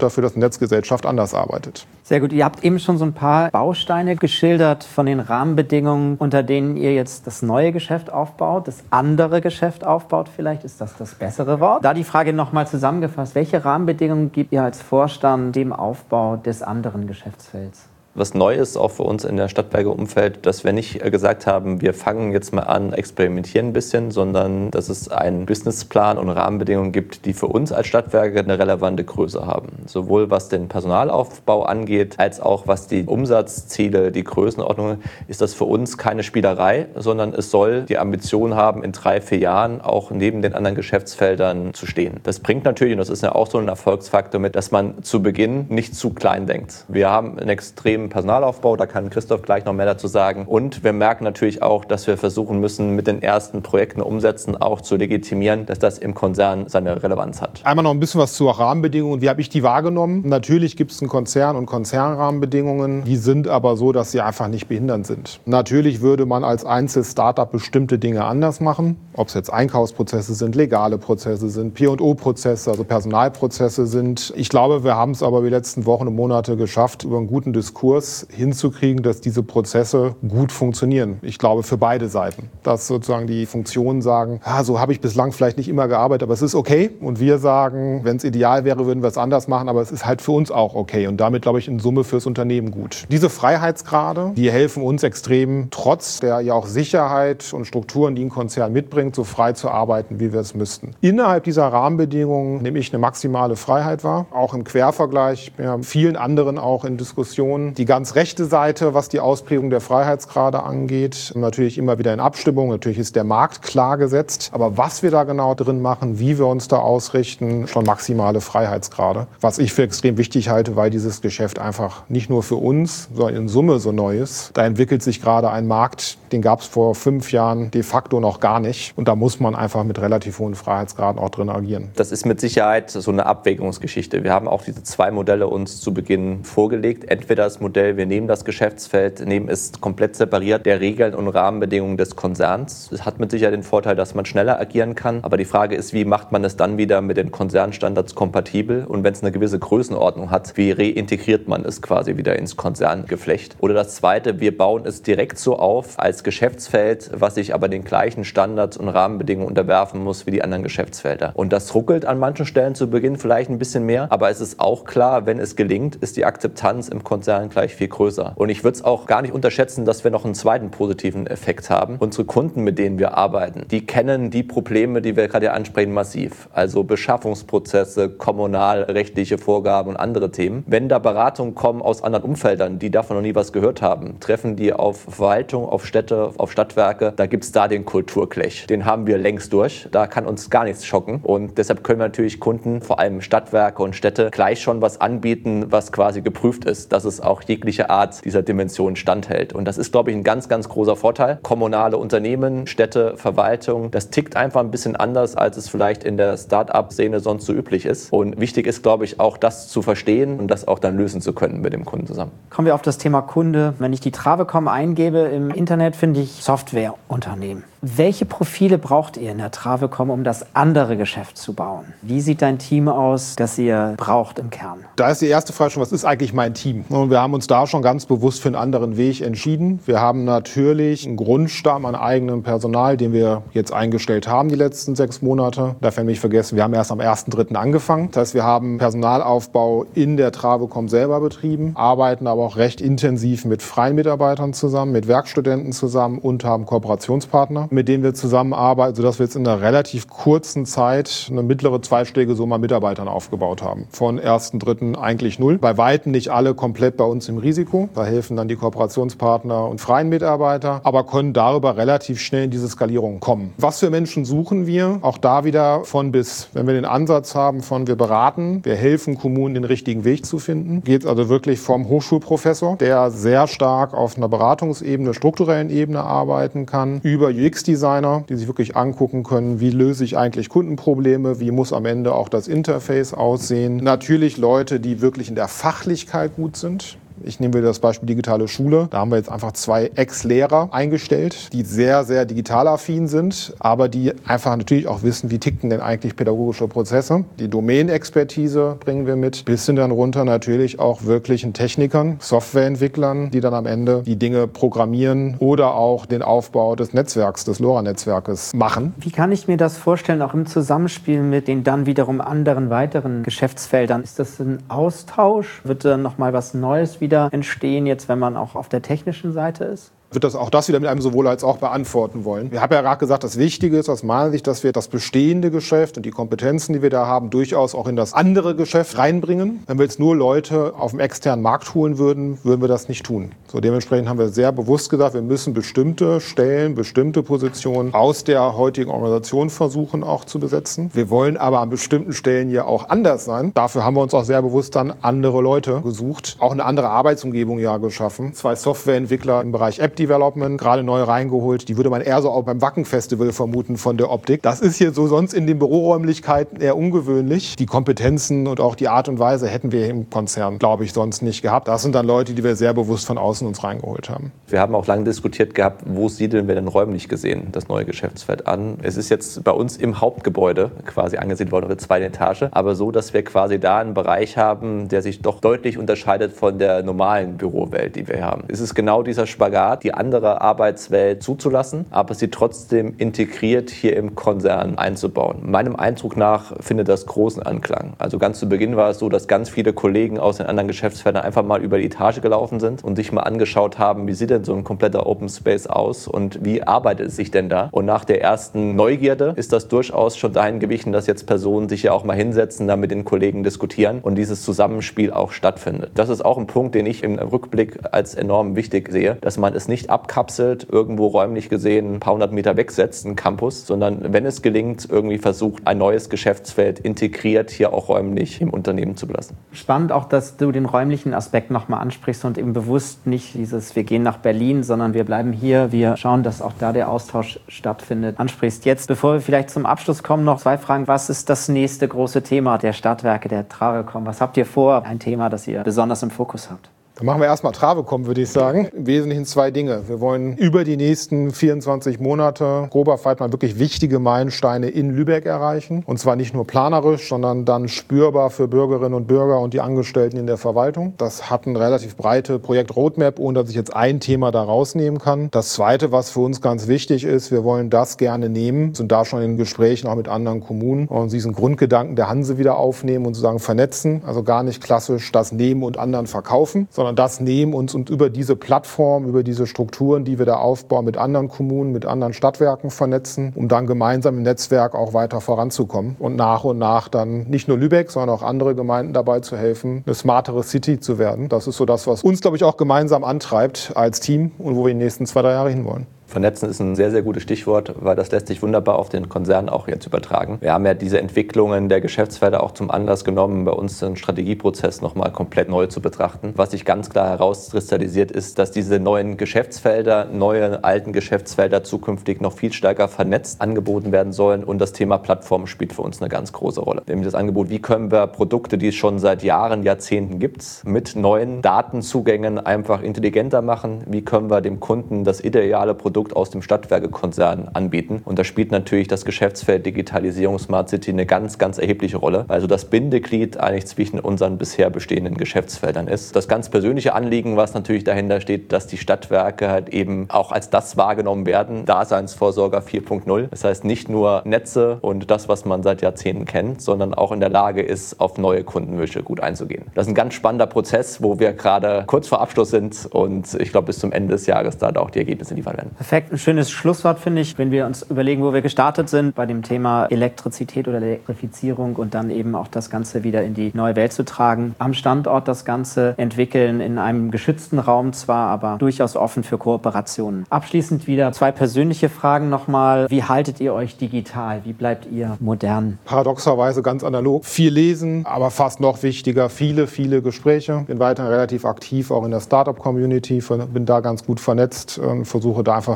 Grund dafür, dass eine Netzgesellschaft anders arbeitet. Sehr gut. Ihr habt eben schon so ein paar Bausteine geschildert von den Rahmenbedingungen, unter denen ihr jetzt das neue Geschäft aufbaut, das andere Geschäft aufbaut. Vielleicht ist das das bessere Wort. Da die Frage nochmal zusammengefasst. Welche Rahmenbedingungen gibt ihr als Vorstand dem Aufbau des anderen Geschäftsfelds? Was neu ist auch für uns in der Stadtwerke-Umfeld, dass wir nicht gesagt haben, wir fangen jetzt mal an, experimentieren ein bisschen, sondern dass es einen Businessplan und Rahmenbedingungen gibt, die für uns als Stadtwerke eine relevante Größe haben. Sowohl was den Personalaufbau angeht, als auch was die Umsatzziele, die Größenordnung, ist das für uns keine Spielerei, sondern es soll die Ambition haben, in 3-4 Jahren auch neben den anderen Geschäftsfeldern zu stehen. Das bringt natürlich, und das ist ja auch so ein Erfolgsfaktor mit, dass man zu Beginn nicht zu klein denkt. Wir haben einen extrem Personalaufbau, da kann Christoph gleich noch mehr dazu sagen. Und wir merken natürlich auch, dass wir versuchen müssen, mit den ersten Projekten umsetzen, auch zu legitimieren, dass das im Konzern seine Relevanz hat. Einmal noch ein bisschen was zur Rahmenbedingungen. Wie habe ich die wahrgenommen? Natürlich gibt es einen Konzern und Konzernrahmenbedingungen. Die sind aber so, dass sie einfach nicht behindernd sind. Natürlich würde man als Einzel-Startup bestimmte Dinge anders machen. Ob es jetzt Einkaufsprozesse sind, legale Prozesse sind, P&O-Prozesse, also Personalprozesse sind. Ich glaube, wir haben es aber die letzten Wochen und Monate geschafft, über einen guten Diskurs hinzukriegen, dass diese Prozesse gut funktionieren. Ich glaube, für beide Seiten. Dass sozusagen die Funktionen sagen, so habe ich bislang vielleicht nicht immer gearbeitet, aber es ist okay. Und wir sagen, wenn es ideal wäre, würden wir es anders machen, aber es ist halt für uns auch okay. Und damit, glaube ich, in Summe fürs Unternehmen gut. Diese Freiheitsgrade, die helfen uns extrem, trotz der ja auch Sicherheit und Strukturen, die ein Konzern mitbringt, so frei zu arbeiten, wie wir es müssten. Innerhalb dieser Rahmenbedingungen nehme ich eine maximale Freiheit wahr. Auch im Quervergleich, ich bin ja mit vielen anderen auch in Diskussionen. Die ganz rechte Seite, was die Ausprägung der Freiheitsgrade angeht, natürlich immer wieder in Abstimmung. Natürlich ist der Markt klar gesetzt. Aber was wir da genau drin machen, wie wir uns da ausrichten, schon maximale Freiheitsgrade. Was ich für extrem wichtig halte, weil dieses Geschäft einfach nicht nur für uns, sondern in Summe so neu ist. Da entwickelt sich gerade ein Markt, den gab es vor 5 Jahren de facto noch gar nicht. Und da muss man einfach mit relativ hohen Freiheitsgraden auch drin agieren. Das ist mit Sicherheit so eine Abwägungsgeschichte. Wir haben auch diese 2 Modelle uns zu Beginn vorgelegt. Entweder das Modell, wir nehmen das Geschäftsfeld, nehmen es komplett separiert der Regeln und Rahmenbedingungen des Konzerns. Das hat mit Sicherheit den Vorteil, dass man schneller agieren kann. Aber die Frage ist, wie macht man es dann wieder mit den Konzernstandards kompatibel? Und wenn es eine gewisse Größenordnung hat, wie reintegriert man es quasi wieder ins Konzerngeflecht? Oder das Zweite, wir bauen es direkt so auf als Geschäftsfeld, was sich aber den gleichen Standards und Rahmenbedingungen unterwerfen muss wie die anderen Geschäftsfelder. Und das ruckelt an manchen Stellen zu Beginn vielleicht ein bisschen mehr. Aber es ist auch klar, wenn es gelingt, ist die Akzeptanz im Konzern gleich viel größer. Und ich würde es auch gar nicht unterschätzen, dass wir noch einen zweiten positiven Effekt haben. Unsere Kunden, mit denen wir arbeiten, die kennen die Probleme, die wir gerade ansprechen, massiv. Also Beschaffungsprozesse, kommunalrechtliche Vorgaben und andere Themen. Wenn da Beratungen kommen aus anderen Umfeldern, die davon noch nie was gehört haben, treffen die auf Verwaltung, auf Städte, auf Stadtwerke, da gibt es da den Kulturklech. Den haben wir längst durch. Da kann uns gar nichts schocken. Und deshalb können wir natürlich Kunden, vor allem Stadtwerke und Städte, gleich schon was anbieten, was quasi geprüft ist, dass es auch jegliche Art dieser Dimension standhält. Und das ist, glaube ich, ein ganz, ganz großer Vorteil. Kommunale Unternehmen, Städte, Verwaltung, das tickt einfach ein bisschen anders, als es vielleicht in der Start-up-Szene sonst so üblich ist. Und wichtig ist, glaube ich, auch das zu verstehen und das auch dann lösen zu können mit dem Kunden zusammen. Kommen wir auf das Thema Kunde. Wenn ich die Travecom eingebe im Internet, finde ich Softwareunternehmen. Welche Profile braucht ihr in der Travecom, um das andere Geschäft zu bauen? Wie sieht dein Team aus, das ihr braucht im Kern? Da ist die erste Frage schon, was ist eigentlich mein Team? Und wir haben uns da schon ganz bewusst für einen anderen Weg entschieden. Wir haben natürlich einen Grundstamm an eigenem Personal, den wir jetzt eingestellt haben die letzten 6 Monate. Darf ich nicht vergessen, wir haben erst am 1.3. angefangen. Das heißt, wir haben Personalaufbau in der Travecom selber betrieben, arbeiten aber auch recht intensiv mit freien Mitarbeitern zusammen, mit Werkstudenten zusammen und haben Kooperationspartner, mit denen wir zusammenarbeiten, sodass wir jetzt in einer relativ kurzen Zeit eine mittlere zweistellige Summe an Mitarbeitern aufgebaut haben. Von 1.3. eigentlich 0. Bei Weitem nicht alle komplett bei uns im Risiko. Da helfen dann die Kooperationspartner und freien Mitarbeiter, aber können darüber relativ schnell in diese Skalierung kommen. Was für Menschen suchen wir? Auch da wieder von bis. Wenn wir den Ansatz haben von wir beraten, wir helfen Kommunen den richtigen Weg zu finden, geht es also wirklich vom Hochschulprofessor, der sehr stark auf einer Beratungsebene, strukturellen Ebene arbeiten kann, über UX-Designer, die sich wirklich angucken können, wie löse ich eigentlich Kundenprobleme, wie muss am Ende auch das Interface aussehen. Natürlich Leute, die wirklich in der Fachlichkeit gut sind. Ich nehme wieder das Beispiel digitale Schule. Da haben wir jetzt einfach 2 Ex-Lehrer eingestellt, die sehr, sehr digital affin sind, aber die einfach natürlich auch wissen, wie ticken denn eigentlich pädagogische Prozesse. Die Domänenexpertise bringen wir mit, bis hin dann runter natürlich auch wirklichen Technikern, Softwareentwicklern, die dann am Ende die Dinge programmieren oder auch den Aufbau des Netzwerks, des LoRa-Netzwerkes machen. Wie kann ich mir das vorstellen, auch im Zusammenspiel mit den dann wiederum anderen weiteren Geschäftsfeldern? Ist das ein Austausch? Wird dann nochmal was Neues wieder entstehen, jetzt wenn man auch auf der technischen Seite ist? Wird das auch das wieder mit einem sowohl als auch beantworten wollen. Wir haben ja gerade gesagt, das Wichtige ist aus meiner Sicht, dass wir das bestehende Geschäft und die Kompetenzen, die wir da haben, durchaus auch in das andere Geschäft reinbringen. Wenn wir jetzt nur Leute auf dem externen Markt holen würden, würden wir das nicht tun. So, dementsprechend haben wir sehr bewusst gesagt, wir müssen bestimmte Stellen, bestimmte Positionen aus der heutigen Organisation versuchen auch zu besetzen. Wir wollen aber an bestimmten Stellen ja auch anders sein. Dafür haben wir uns auch sehr bewusst dann andere Leute gesucht, auch eine andere Arbeitsumgebung ja geschaffen. 2 Softwareentwickler im Bereich App Development, gerade neu reingeholt. Die würde man eher so auch beim Wacken-Festival vermuten von der Optik. Das ist hier so sonst in den Büroräumlichkeiten eher ungewöhnlich. Die Kompetenzen und auch die Art und Weise hätten wir im Konzern, glaube ich, sonst nicht gehabt. Das sind dann Leute, die wir sehr bewusst von außen uns reingeholt haben. Wir haben auch lange diskutiert gehabt, wo siedeln wir denn räumlich gesehen das neue Geschäftsfeld an. Es ist jetzt bei uns im Hauptgebäude quasi angesiedelt worden, auf der 2. Etage, aber so, dass wir quasi da einen Bereich haben, der sich doch deutlich unterscheidet von der normalen Bürowelt, die wir haben. Es ist genau dieser Spagat, die andere Arbeitswelt zuzulassen, aber sie trotzdem integriert hier im Konzern einzubauen. Meinem Eindruck nach findet das großen Anklang. Also ganz zu Beginn war es so, dass ganz viele Kollegen aus den anderen Geschäftsfeldern einfach mal über die Etage gelaufen sind und sich mal angeschaut haben, wie sieht denn so ein kompletter Open Space aus und wie arbeitet es sich denn da? Und nach der ersten Neugierde ist das durchaus schon dahin gewichen, dass jetzt Personen sich ja auch mal hinsetzen, da mit den Kollegen diskutieren und dieses Zusammenspiel auch stattfindet. Das ist auch ein Punkt, den ich im Rückblick als enorm wichtig sehe, dass man es nicht abkapselt, irgendwo räumlich gesehen ein paar 100 Meter wegsetzt, ein Campus, sondern wenn es gelingt, irgendwie versucht, ein neues Geschäftsfeld integriert hier auch räumlich im Unternehmen zu belassen. Spannend auch, dass du den räumlichen Aspekt nochmal ansprichst und eben bewusst nicht dieses, wir gehen nach Berlin, sondern wir bleiben hier, wir schauen, dass auch da der Austausch stattfindet, ansprichst. Jetzt, bevor wir vielleicht zum Abschluss kommen, noch 2 Fragen. Was ist das nächste große Thema der Stadtwerke, der Travecom? Was habt ihr vor? Ein Thema, das ihr besonders im Fokus habt? Dann machen wir erstmal Travecom, würde ich sagen. Im Wesentlichen 2 Dinge. Wir wollen über die nächsten 24 Monate groberweit mal wirklich wichtige Meilensteine in Lübeck erreichen. Und zwar nicht nur planerisch, sondern dann spürbar für Bürgerinnen und Bürger und die Angestellten in der Verwaltung. Das hat eine relativ breite Projekt-Roadmap, ohne dass ich jetzt ein Thema da rausnehmen kann. Das Zweite, was für uns ganz wichtig ist, wir wollen das gerne nehmen, sind da schon in Gesprächen auch mit anderen Kommunen und diesen Grundgedanken der Hanse wieder aufnehmen und sozusagen vernetzen. Also gar nicht klassisch das nehmen und anderen verkaufen, sondern das nehmen und über diese Plattform, über diese Strukturen, die wir da aufbauen, mit anderen Kommunen, mit anderen Stadtwerken vernetzen, um dann gemeinsam im Netzwerk auch weiter voranzukommen und nach dann nicht nur Lübeck, sondern auch andere Gemeinden dabei zu helfen, eine smartere City zu werden. Das ist so das, was uns, glaube ich, auch gemeinsam antreibt als Team und wo wir in den nächsten 2-3 Jahre hinwollen. Vernetzen ist ein sehr, sehr gutes Stichwort, weil das lässt sich wunderbar auf den Konzern auch jetzt übertragen. Wir haben ja diese Entwicklungen der Geschäftsfelder auch zum Anlass genommen, bei uns den Strategieprozess nochmal komplett neu zu betrachten. Was sich ganz klar herauskristallisiert ist, dass diese neuen Geschäftsfelder, neue alten Geschäftsfelder zukünftig noch viel stärker vernetzt angeboten werden sollen und das Thema Plattform spielt für uns eine ganz große Rolle. Nämlich das Angebot, wie können wir Produkte, die es schon seit Jahren, Jahrzehnten gibt, mit neuen Datenzugängen einfach intelligenter machen, wie können wir dem Kunden das ideale Produkt aus dem Stadtwerke-Konzern anbieten. Und da spielt natürlich das Geschäftsfeld Digitalisierung Smart City eine ganz, ganz erhebliche Rolle. Also das Bindeglied eigentlich zwischen unseren bisher bestehenden Geschäftsfeldern ist. Das ganz persönliche Anliegen, was natürlich dahinter steht, dass die Stadtwerke halt eben auch als das wahrgenommen werden, Daseinsvorsorger 4.0. Das heißt nicht nur Netze und das, was man seit Jahrzehnten kennt, sondern auch in der Lage ist, auf neue Kundenwünsche gut einzugehen. Das ist ein ganz spannender Prozess, wo wir gerade kurz vor Abschluss sind und ich glaube, bis zum Ende des Jahres da auch die Ergebnisse liefern werden. Perfekt, ein schönes Schlusswort, finde ich, wenn wir uns überlegen, wo wir gestartet sind, bei dem Thema Elektrizität oder Elektrifizierung und dann eben auch das Ganze wieder in die neue Welt zu tragen. Am Standort das Ganze entwickeln, in einem geschützten Raum zwar, aber durchaus offen für Kooperationen. Abschließend wieder 2 persönliche Fragen nochmal. Wie haltet ihr euch digital? Wie bleibt ihr modern? Paradoxerweise ganz analog. Viel lesen, aber fast noch wichtiger, viele Gespräche. Bin weiterhin relativ aktiv, auch in der Startup-Community, bin da ganz gut vernetzt, versuche da einfach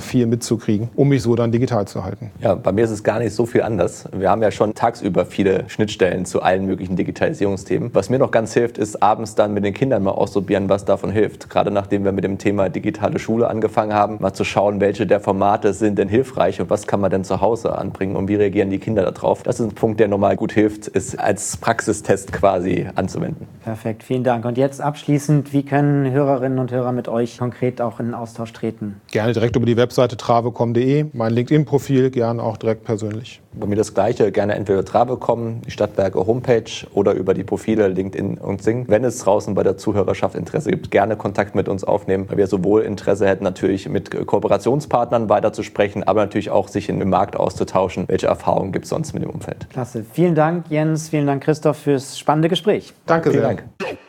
viel mitzukriegen, um mich so dann digital zu halten. Ja, bei mir ist es gar nicht so viel anders. Wir haben ja schon tagsüber viele Schnittstellen zu allen möglichen Digitalisierungsthemen. Was mir noch ganz hilft, ist abends dann mit den Kindern mal ausprobieren, was davon hilft. Gerade nachdem wir mit dem Thema digitale Schule angefangen haben, mal zu schauen, welche der Formate sind denn hilfreich und was kann man denn zu Hause anbringen und wie reagieren die Kinder darauf. Das ist ein Punkt, der nochmal gut hilft, ist als Praxistest quasi anzuwenden. Perfekt, vielen Dank. Und jetzt abschließend, wie können Hörerinnen und Hörer mit euch konkret auch in den Austausch treten? Gerne direkt über die Webseite travecom.de, mein LinkedIn-Profil, gerne auch direkt persönlich. Bei mir das Gleiche, gerne entweder Travecom, die Stadtwerke Homepage oder über die Profile LinkedIn und Xing. Wenn es draußen bei der Zuhörerschaft Interesse gibt, gerne Kontakt mit uns aufnehmen, weil wir sowohl Interesse hätten, natürlich mit Kooperationspartnern weiterzusprechen, aber natürlich auch sich im Markt auszutauschen. Welche Erfahrungen gibt es sonst mit dem Umfeld? Klasse. Vielen Dank, Jens. Vielen Dank, Christoph, fürs spannende Gespräch. Danke sehr. Vielen Dank.